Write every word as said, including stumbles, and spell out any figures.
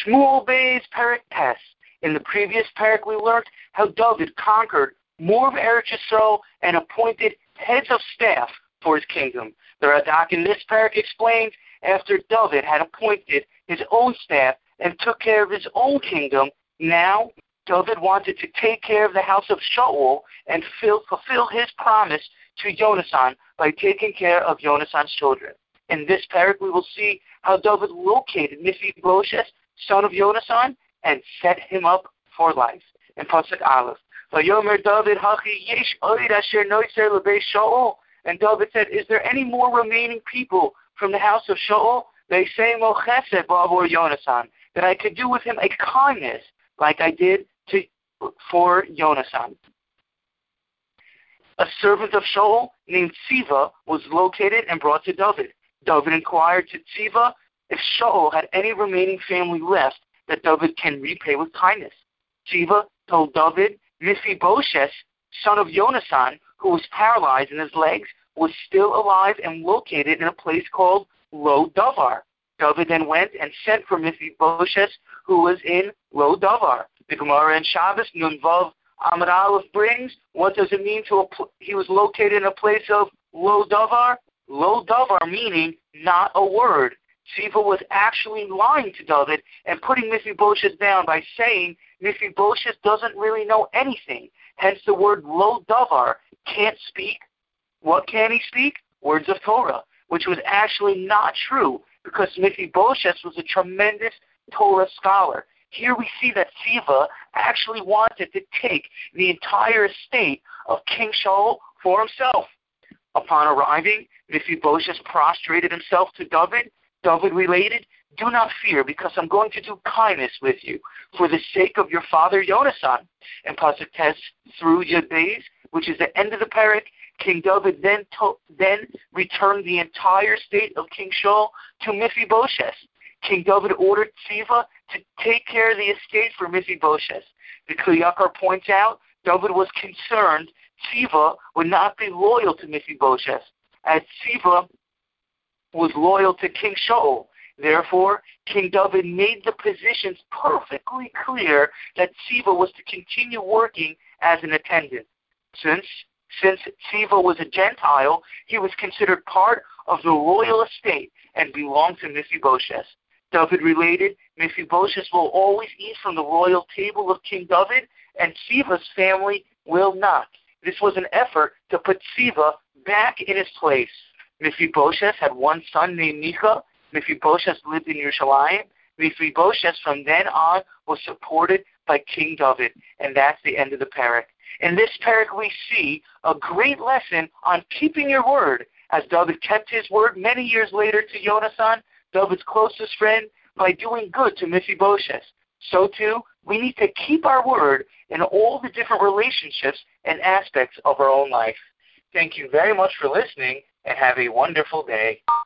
Shmuel Bey's Perek Tes. In the previous Perek, we learned how David conquered more of Eretz Yisrael and appointed heads of staff for his kingdom. The Radak in this Perek explains after David had appointed his own staff and took care of his own kingdom, now David wanted to take care of the house of Shaul and fill, fulfill his promise to Yonasan by taking care of Yonasan's children. In this Perek, we will see how David located Mephibosheth, son of Yonasan, and set him up for life. In Pasuk Aleph, Vayomer David Hachi Yesh Oid Asher Noiser Lebei Shaul. And David said, is there any more remaining people from the house of Shaul? They say Mo Chesed Ba'avor Yonasan, that I could do with him a kindness like I did to for Yonasan. A servant of Shaul named Tziva was located and brought to David. David inquired to Tziva if Shaul had any remaining family left that David can repay with kindness. Tziva told David, Mephibosheth, son of Yonasan, who was paralyzed in his legs, was still alive and located in a place called Lo Davar. David then went and sent for Mephibosheth, who was in Lo Davar. The Gemara in Shabbos, Nun Vav Amud Aleph brings, what does it mean to a pl- he was located in a place of Lo Davar? Lo Davar meaning not a word. Tziva was actually lying to David and putting Mephibosheth down by saying Mephibosheth doesn't really know anything. Hence the word Lo Davar, can't speak. What can he speak? Words of Torah, which was actually not true because Mephibosheth was a tremendous Torah scholar. Here we see that Tziva actually wanted to take the entire estate of King Shaul for himself. Upon arriving, Mephibosheth prostrated himself to David. David related, do not fear, because I'm going to do kindness with you for the sake of your father Yonasan. And Pasuk Tes through Yud Beis, which is the end of the Perek, King David then to, then returned the entire state of King Shaul to Mephibosheth. King David ordered Tziva to take care of the estate for Mephibosheth. The Kli Yakar points out David was concerned Tziva would not be loyal to Mephibosheth, as Tziva was loyal to King Shaul. Therefore, King David made the positions perfectly clear that Tziva was to continue working as an attendant. Since Since Tziva was a Gentile, he was considered part of the royal estate and belonged to Mephibosheth. David related, Mephibosheth will always eat from the royal table of King David, and Tziva's family will not. This was an effort to put Tziva back in his place. Mephibosheth had one son named Micha. Mephibosheth lived in Yerushalayim. Mephibosheth from then on was supported by King David, and that's the end of the Perek. In this Perek we see a great lesson on keeping your word, as David kept his word many years later to Yonasan, David's closest friend, by doing good to Mephibosheth. So too, we need to keep our word in all the different relationships and aspects of our own life. Thank you very much for listening, and have a wonderful day.